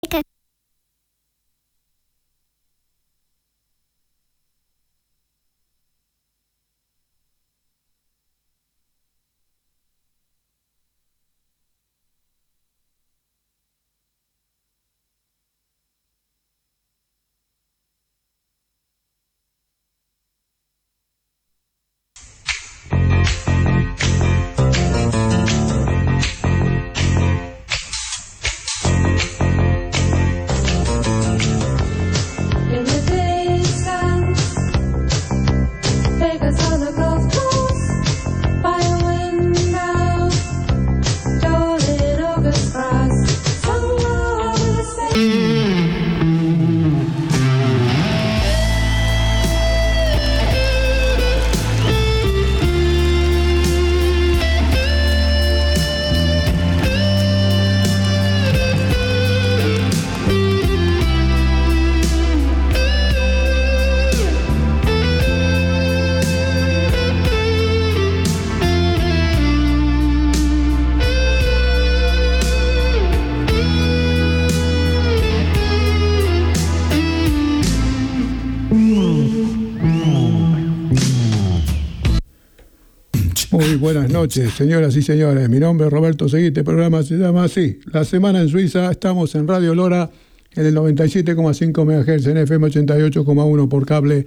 Muy buenas noches, señoras y señores. Mi nombre es Roberto Seguí. Este programa se llama así: La Semana en Suiza. Estamos en Radio Lora, en el 97,5 MHz, en FM 88,1 por cable,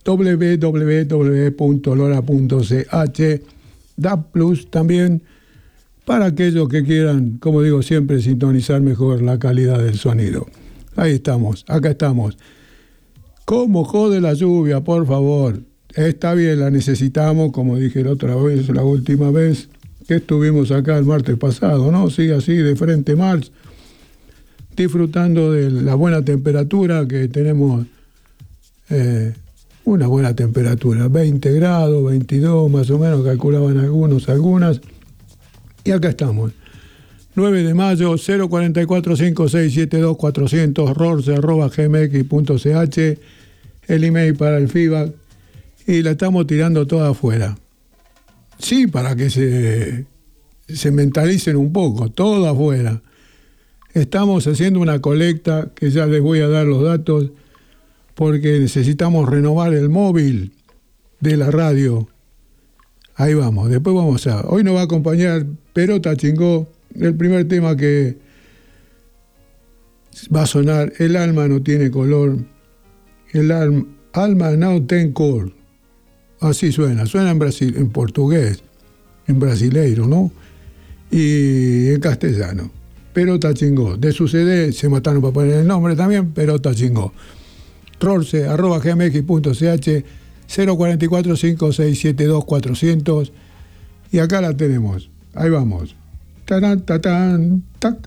www.lora.ch, DAB Plus también, para aquellos que quieran, como digo siempre, sintonizar mejor la calidad del sonido. Ahí estamos, acá estamos. ¿Cómo jode la lluvia, por favor? Está bien, la necesitamos, como dije la otra vez, la última vez que estuvimos acá el martes pasado, ¿no? Sí, así, de frente marzo, disfrutando de la buena temperatura que tenemos, una buena temperatura, 20 grados, 22 más o menos, calculaban algunas, y acá estamos. 9 de mayo, 044-5672-400, rorce@gmx.ch, el email para el feedback, y la estamos tirando toda afuera. Sí, para que se mentalicen un poco, todo afuera. Estamos haciendo una colecta, que ya les voy a dar los datos, porque necesitamos renovar el móvil de la radio. Ahí vamos, después vamos a... Hoy nos va a acompañar Perota Chingó, el primer tema que va a sonar, El alma no tiene color, el alma no tiene color. Así suena en Brasil, en portugués, en brasileiro, ¿no? Y en castellano. Perota Chingó. De su CD, se mataron para poner el nombre también, Perota Chingó. rorce@gmx.ch, 044-5672-400. Y acá la tenemos. Ahí vamos. Tarán, tatán, tac.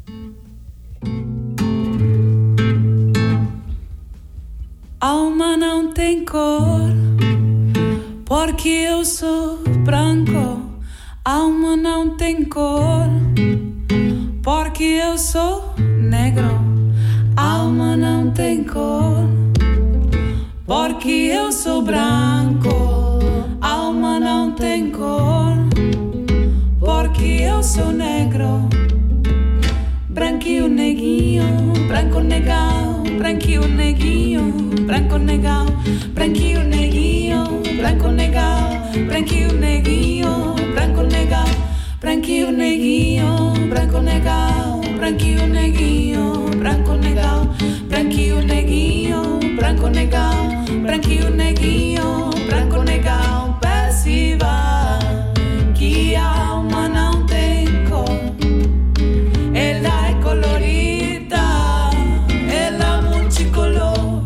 Alma não tem cor, porque eu sou branco. Alma não tem cor, porque eu sou negro. Alma não tem cor, porque eu sou branco. Alma não tem cor, porque eu sou negro. Branquinho, neguinho, branco negão, branquinho, neguinho, branco negão, branquinho, neguinho, branco negão, branquinho, neguinho, branco negão, branquinho, neguinho, branco negão, branquinho, neguinho, branco negão, branquinho, neguinho, branco negão, branquinho, neguinho, branco negão. Perciba que a alma não tem cor. Ela é colorida, ela é multicolor.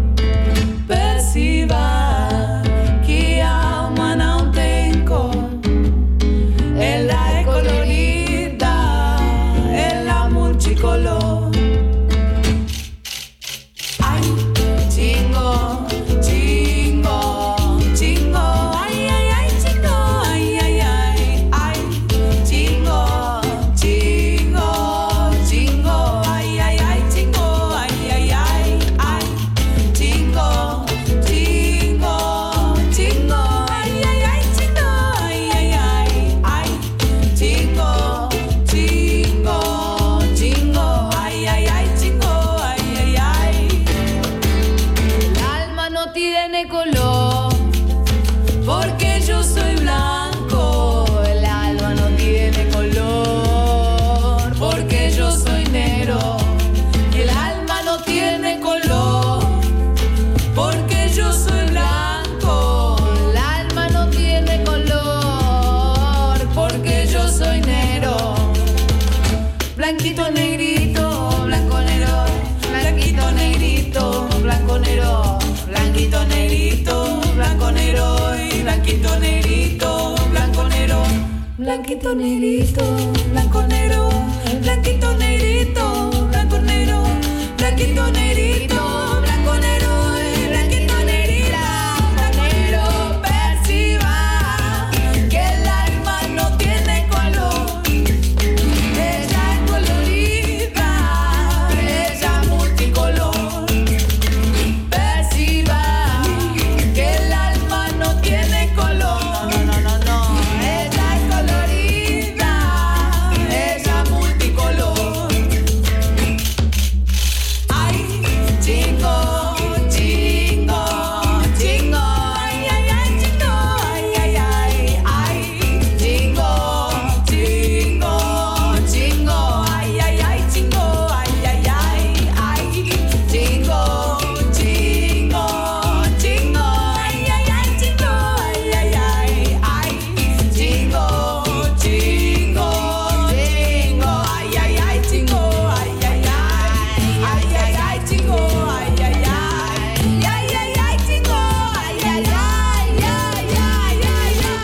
Perciba que a alma não tem cor. Ela é colorida, ela é multicolor. tiene color, porque yo soy blanco. El alma no tiene color, porque yo soy negro. El alma no tiene color, porque yo soy blanco. El alma no tiene color, porque yo soy negro. Blanquito, negrito, blanco, negro. Blanquito, negrito, blanco, negro. Blanquito, negrito, blanco, negro. Y blanquito, negrito, blanco, negro. Blanquito, negrito, blanco, negro. Blanquito, negrito, blanco, negro. Blanquito, negrito, blanco, negro. Y blanquito, negrito, blanco, negro. Perciba que el alma no tiene color. Ella es colorida, ella es multicolor. Perciba que el alma no tiene color. No. Ella es colorida, ella es multicolor. Ay, chingo, chingo, chingo. Ay, ay, ay, chingo. Ay, ay, ay, ay. Chingo, chingo, chingo. Ay, ay, ay, chingo. Ay, ay, ay, ay. Chingo, chingo, chingo. Ay, ay, ay, chingo. Ay, ay, ay, ay. Chingo, chingo, chingo. Ay, ay, ay, chingo. Ay, ay, ay. Ay, ay, ay, chingo. Ay, ay, ay. Ay, ay, ay, chingo. Ay, ay, ay. Ay, ay, ay, ay.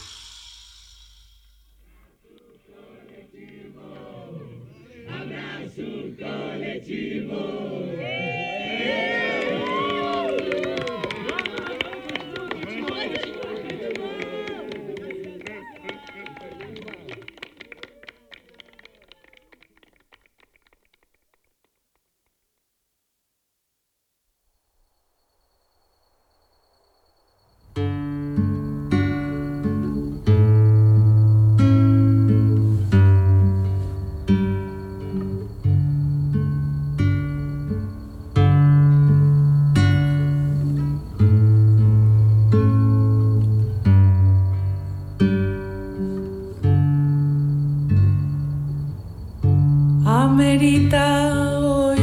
Amerita hoy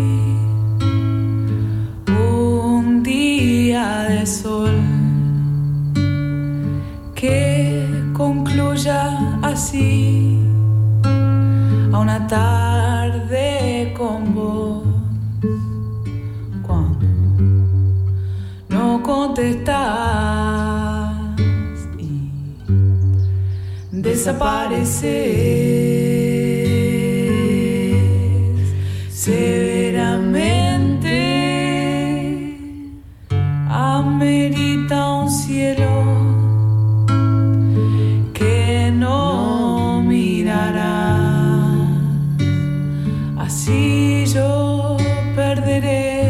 un día de sol que concluya así a una tarde con vos. Cuando no contestás y desapareces severamente, amerita un cielo que no mirará. Así yo perderé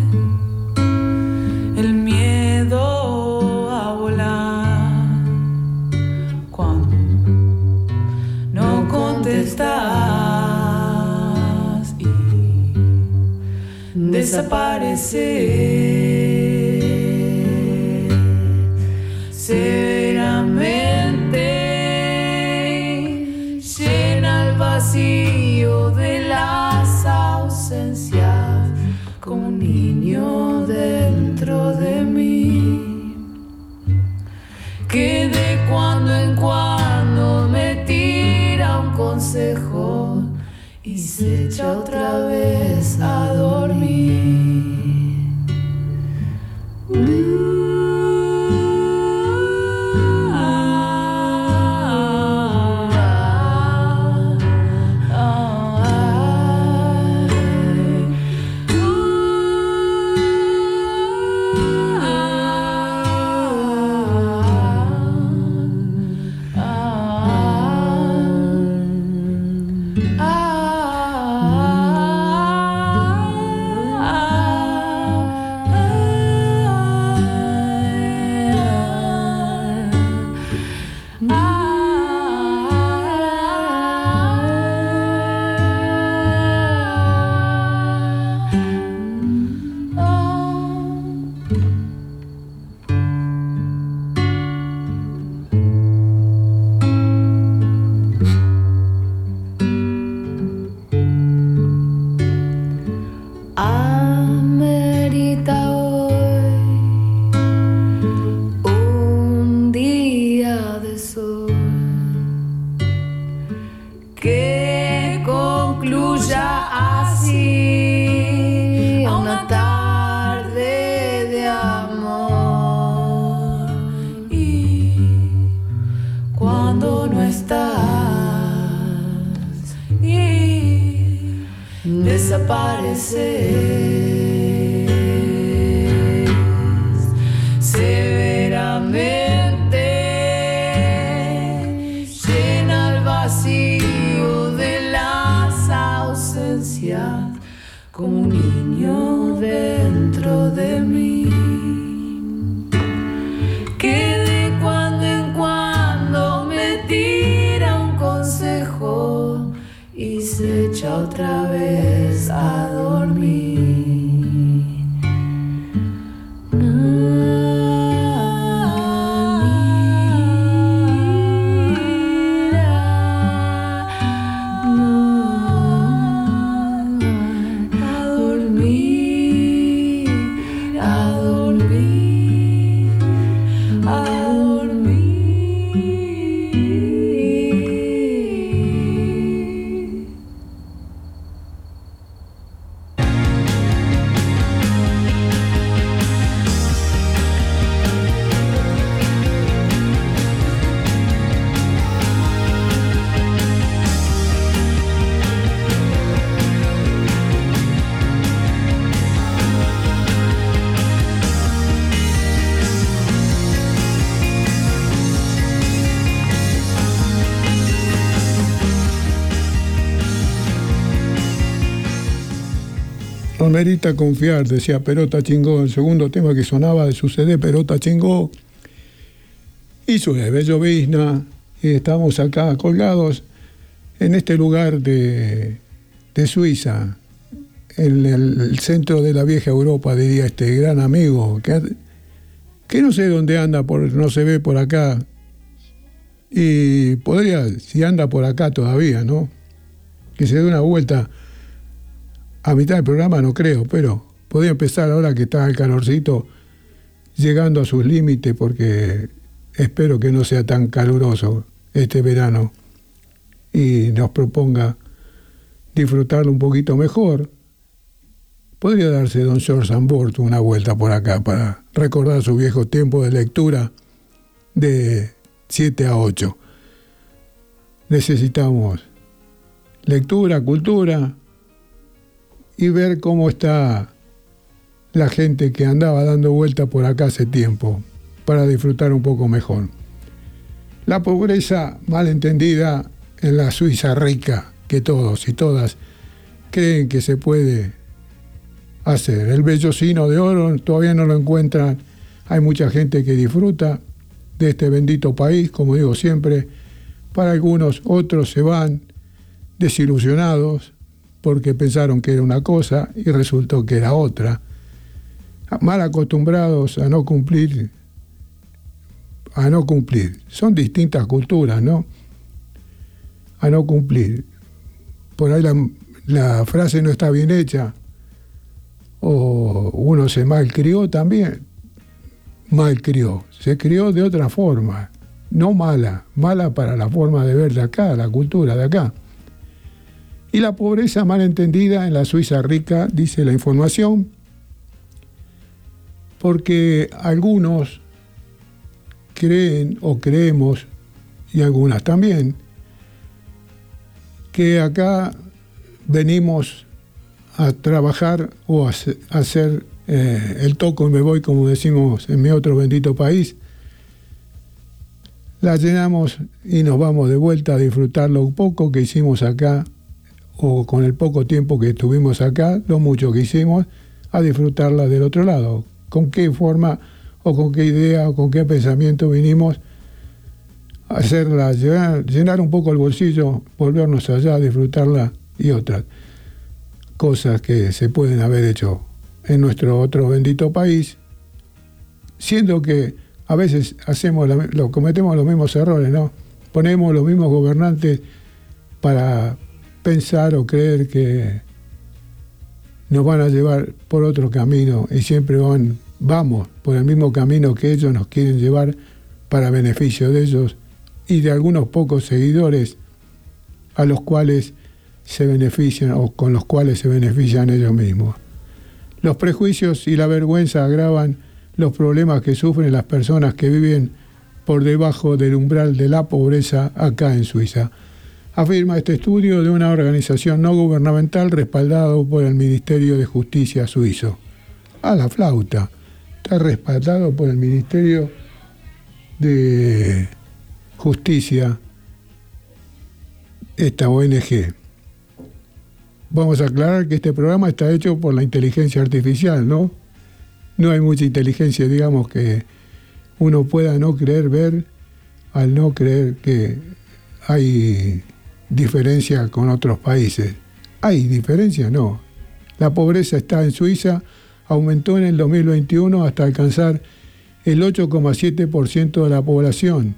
el miedo a volar. Cuando no contestás y desaparecer severamente, llena el vacío de las ausencias como un niño dentro de mí, que de cuando en cuando me tira un consejo y se echa otra vez a dormir. Ah desapareces severamente, llena el vacío de las ausencias como un niño dentro de mí, que de cuando en cuando me tira un consejo y se echa otra vez a dormir. No merita confiar, decía Perota Chingó, el segundo tema que sonaba de su CD, Perota Chingó. Y su Bellovizna, y estamos acá colgados en este lugar de Suiza, en el centro de la vieja Europa, diría este gran amigo, que no sé dónde anda, no se ve por acá. Y podría, si anda por acá todavía, ¿no? Que se dé una vuelta. A mitad del programa no creo, pero podría empezar ahora que está el calorcito llegando a sus límites, porque espero que no sea tan caluroso este verano y nos proponga disfrutarlo un poquito mejor. Podría darse don George Sambort una vuelta por acá para recordar su viejo tiempo de lectura de 7 a 8. Necesitamos lectura, cultura, y ver cómo está la gente que andaba dando vuelta por acá hace tiempo, para disfrutar un poco mejor. La pobreza mal entendida en la Suiza rica, que todos y todas creen que se puede hacer. El vellocino de oro todavía no lo encuentran. Hay mucha gente que disfruta de este bendito país, como digo siempre. Para algunos, otros se van desilusionados porque pensaron que era una cosa y resultó que era otra. Mal acostumbrados a no cumplir. Son distintas culturas, ¿no? A no cumplir. Por ahí la frase no está bien hecha, o uno se malcrió también. Malcrió, se crió de otra forma, no mala para la forma de ver de acá, la cultura de acá. Y la pobreza mal entendida en la Suiza rica, dice la información, porque algunos creen o creemos, y algunas también, que acá venimos a trabajar o a hacer el toco y me voy, como decimos en mi otro bendito país. La llenamos y nos vamos de vuelta a disfrutar lo poco que hicimos acá, o con el poco tiempo que estuvimos acá, lo mucho que hicimos, a disfrutarla del otro lado. ¿Con qué forma o con qué idea o con qué pensamiento vinimos a hacerla, llenar un poco el bolsillo, volvernos allá a disfrutarla, y otras cosas que se pueden haber hecho en nuestro otro bendito país, siendo que a veces cometemos los mismos errores, ¿no? Ponemos los mismos gobernantes para pensar o creer que nos van a llevar por otro camino, y siempre vamos por el mismo camino que ellos nos quieren llevar para beneficio de ellos y de algunos pocos seguidores a los cuales se benefician o con los cuales se benefician ellos mismos. Los prejuicios y la vergüenza agravan los problemas que sufren las personas que viven por debajo del umbral de la pobreza acá en Suiza. afirma este estudio de una organización no gubernamental respaldado por el Ministerio de Justicia suizo. A la flauta. Está respaldado por el Ministerio de Justicia, esta ONG. Vamos a aclarar que este programa está hecho por la inteligencia artificial, ¿no? No hay mucha inteligencia, digamos, que uno pueda no querer ver al no creer que hay diferencia con otros países. ¿Hay diferencia? No. La pobreza está en Suiza, aumentó en el 2021 hasta alcanzar el 8,7% de la población.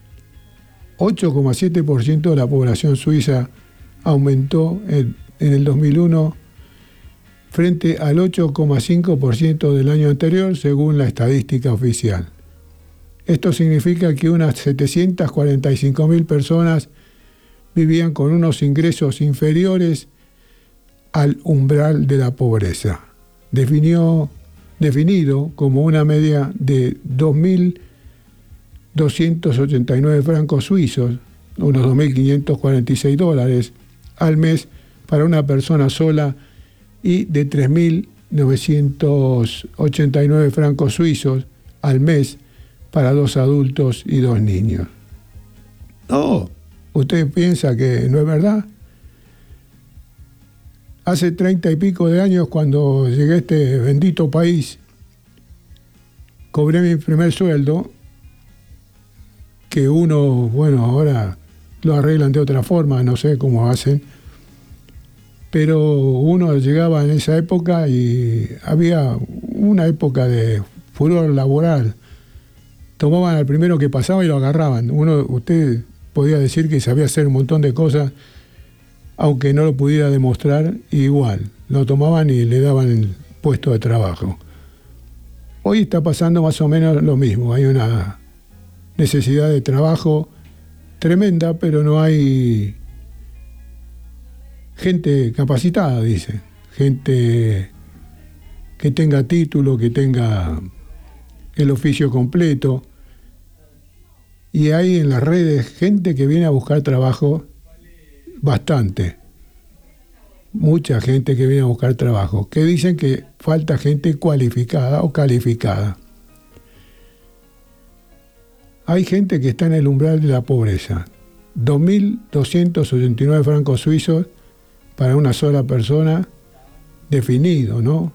8,7% de la población suiza aumentó en el 2001 frente al 8,5% del año anterior, según la estadística oficial. Esto significa que unas 745.000 personas vivían con unos ingresos inferiores al umbral de la pobreza, definido como una media de 2.289 francos suizos, unos $2.546 al mes para una persona sola y de 3.989 francos suizos al mes para 2 adultos y 2 niños. No, ¿usted piensa que no es verdad? Hace 30 y pico de años, cuando llegué a este bendito país, cobré mi primer sueldo, que uno, bueno, ahora lo arreglan de otra forma, no sé cómo hacen, pero uno llegaba en esa época y había una época de furor laboral. Tomaban al primero que pasaba y lo agarraban. Usted podía decir que sabía hacer un montón de cosas, aunque no lo pudiera demostrar, igual. Lo tomaban y le daban el puesto de trabajo. Hoy está pasando más o menos lo mismo. Hay una necesidad de trabajo tremenda, pero no hay gente capacitada, dice. Gente que tenga título, que tenga el oficio completo. Y hay en las redes gente que viene a buscar trabajo, bastante. Mucha gente que viene a buscar trabajo, que dicen que falta gente cualificada o calificada. Hay gente que está en el umbral de la pobreza. 2.289 francos suizos para una sola persona, definido, ¿no?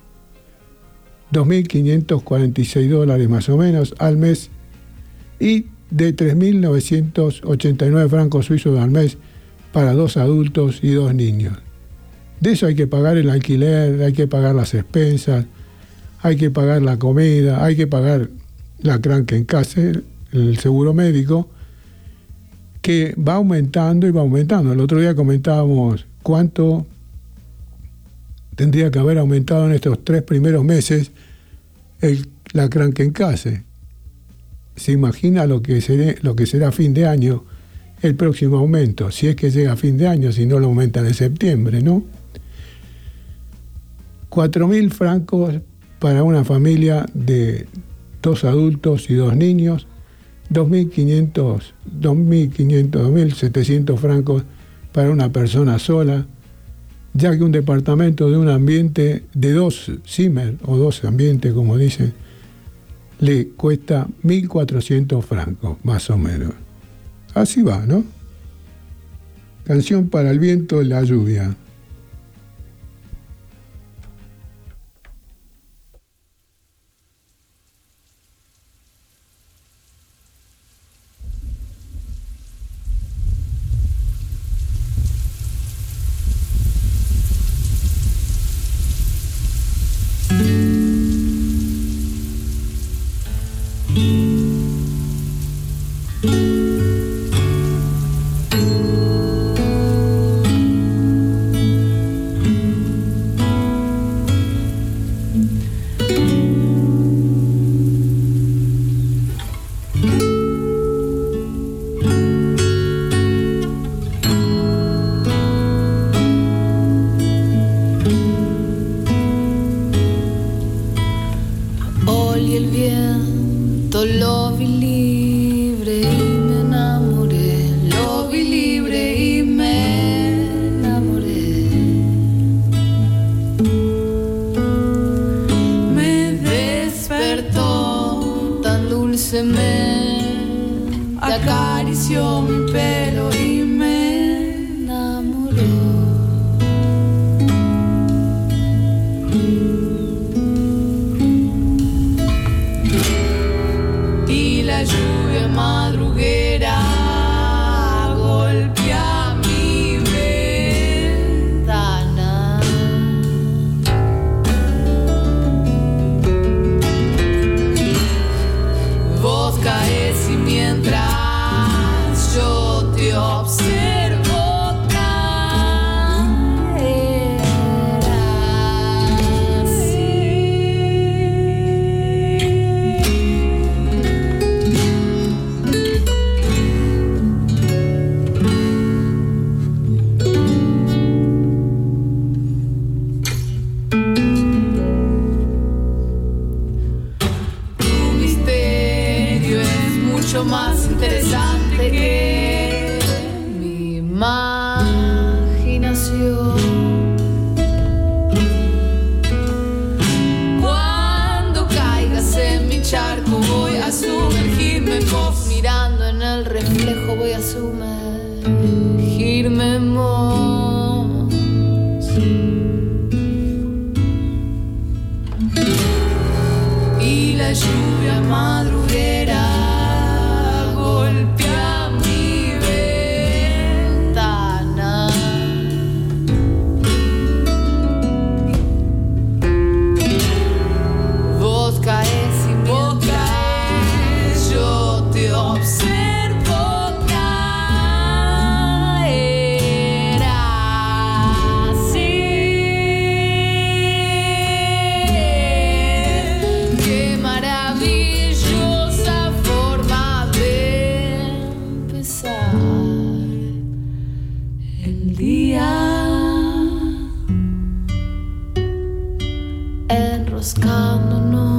$2.546 más o menos al mes y de 3.989 francos suizos al mes para 2 adultos y 2 niños. De eso hay que pagar el alquiler, hay que pagar las expensas, hay que pagar la comida, hay que pagar la Krankenkasse, el seguro médico, que va aumentando y va aumentando. El otro día comentábamos cuánto tendría que haber aumentado en estos 3 primeros meses la Krankenkasse. ¿Se imagina lo que será a fin de año el próximo aumento? Si es que llega a fin de año, si no lo aumentan en septiembre, ¿no? 4.000 francos para una familia de 2 adultos y 2 niños, 2.700 francos para una persona sola, ya que un departamento de un ambiente de 2 Zimmer, o 2 ambientes, como dicen, le cuesta 1.400 francos, más o menos. Así va, ¿no? Canción para el viento y la lluvia. dulcemente acarició mi pelo y me enamoró. Y la lluvia madruguera golpea mi ventana. Vos caes y mientras yo te observo caer así. Tu misterio es mucho más interesante que mi imaginación. Cuando caigas en mi charco voy a sumergirme en vos. Mirando en el reflejo voy a sumergirme en vos. Y la lluvia madruguera golpea mi ventana. Vos caes y mientras yo te observo caer así. Qué maravillosa forma de empezar el día, enroscándonos,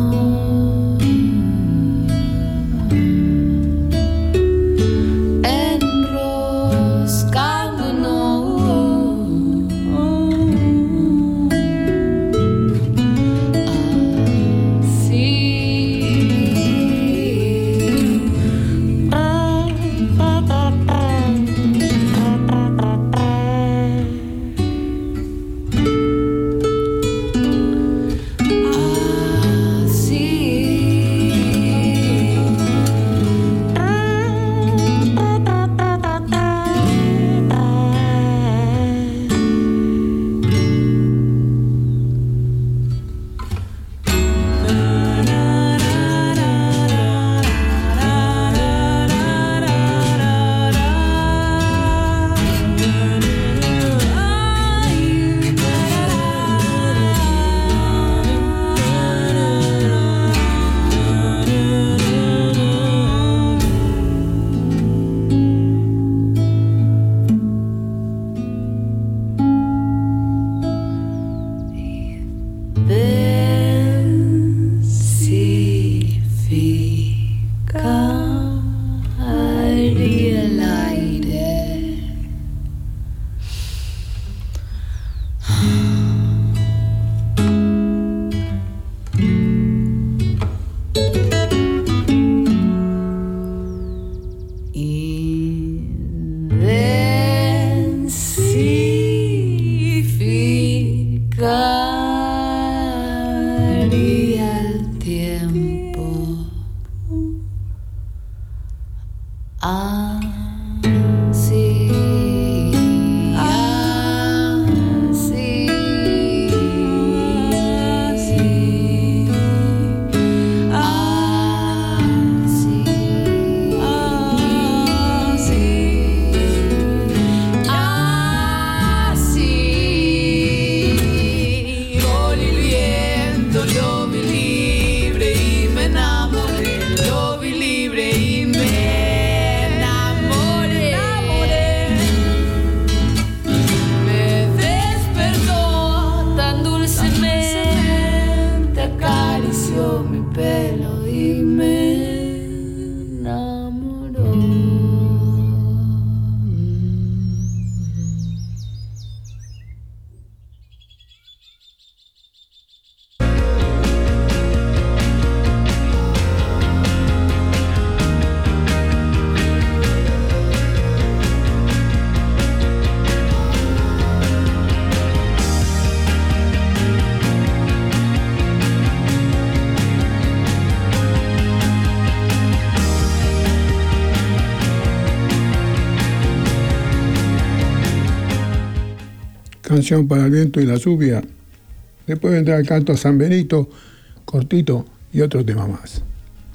Canción para el viento y la lluvia. Después vendrá el canto a San Benito, cortito, y otro tema más.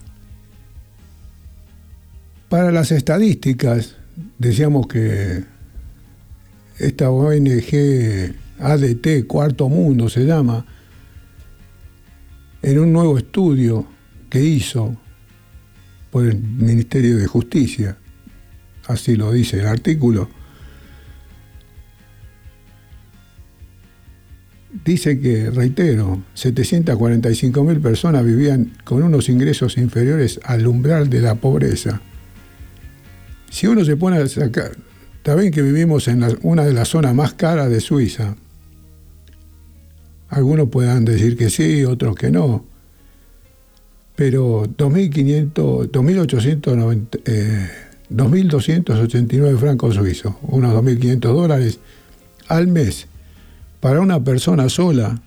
Para las estadísticas, decíamos que esta ONG ADT, Cuarto Mundo se llama, en un nuevo estudio que hizo por el Ministerio de Justicia, así lo dice el artículo, dice que, reitero, 745.000 personas vivían con unos ingresos inferiores al umbral de la pobreza. Si uno se pone a sacar, está bien que vivimos en una de las zonas más caras de Suiza. Algunos puedan decir que sí, otros que no. Pero 2.289 francos suizos, unos 2.500 dólares al mes, para una persona sola,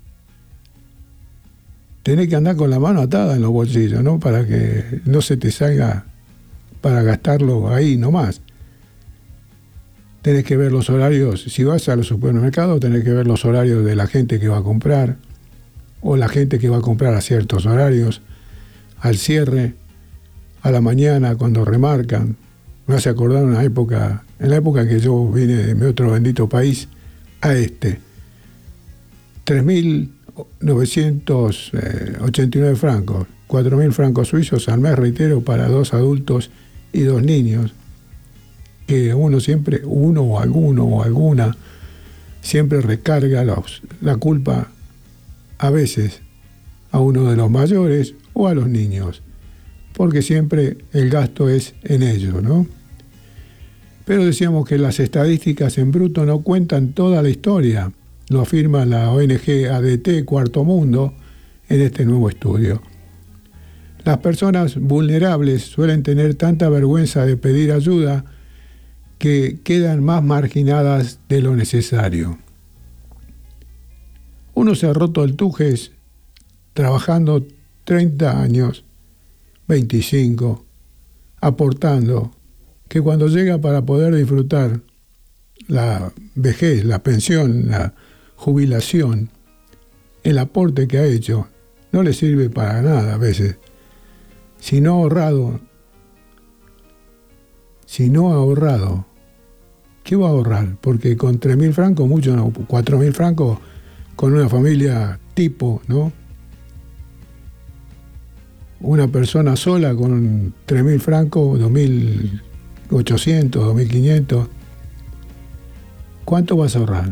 tenés que andar con la mano atada en los bolsillos, ¿no? Para que no se te salga para gastarlo ahí nomás. Tenés que ver los horarios, si vas al supermercado tenés que ver los horarios de la gente que va a comprar, o la gente que va a comprar a ciertos horarios, al cierre, a la mañana cuando remarcan. Me hace acordar una época, en la época que yo vine de mi otro bendito país a este, 3.989 francos, 4.000 francos suizos al mes, reitero, para 2 adultos y 2 niños, que uno o alguna, siempre recarga la culpa a veces a uno de los mayores o a los niños, porque siempre el gasto es en ellos, ¿no? Pero decíamos que las estadísticas en bruto no cuentan toda la historia, lo afirma la ONG ADT Cuarto Mundo en este nuevo estudio. Las personas vulnerables suelen tener tanta vergüenza de pedir ayuda que quedan más marginadas de lo necesario. Uno se ha roto el tujes trabajando 30 años, 25, aportando, que cuando llega para poder disfrutar la vejez, la pensión, la jubilación, el aporte que ha hecho no le sirve para nada a veces. Si no ha ahorrado, ¿qué va a ahorrar? Porque con 3.000 francos, mucho no, 4.000 francos con una familia tipo, ¿no? Una persona sola con 3.000 francos, 2.800, 2.500, ¿cuánto vas a ahorrar?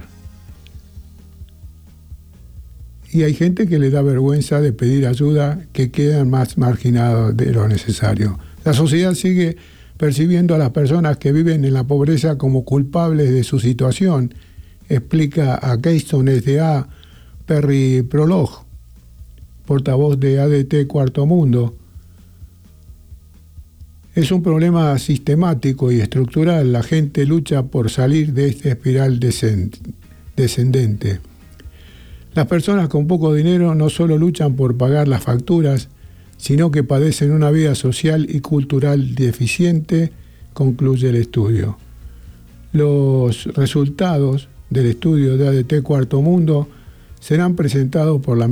Y hay gente que le da vergüenza de pedir ayuda, que quedan más marginados de lo necesario. La sociedad sigue percibiendo a las personas que viven en la pobreza como culpables de su situación, explica a Keystone S.A. Perry Prolog, portavoz de ADT Cuarto Mundo. Es un problema sistemático y estructural. La gente lucha por salir de esta espiral descendente. Las personas con poco dinero no solo luchan por pagar las facturas, sino que padecen una vida social y cultural deficiente, concluye el estudio. Los resultados del estudio de ADT Cuarto Mundo serán presentados por la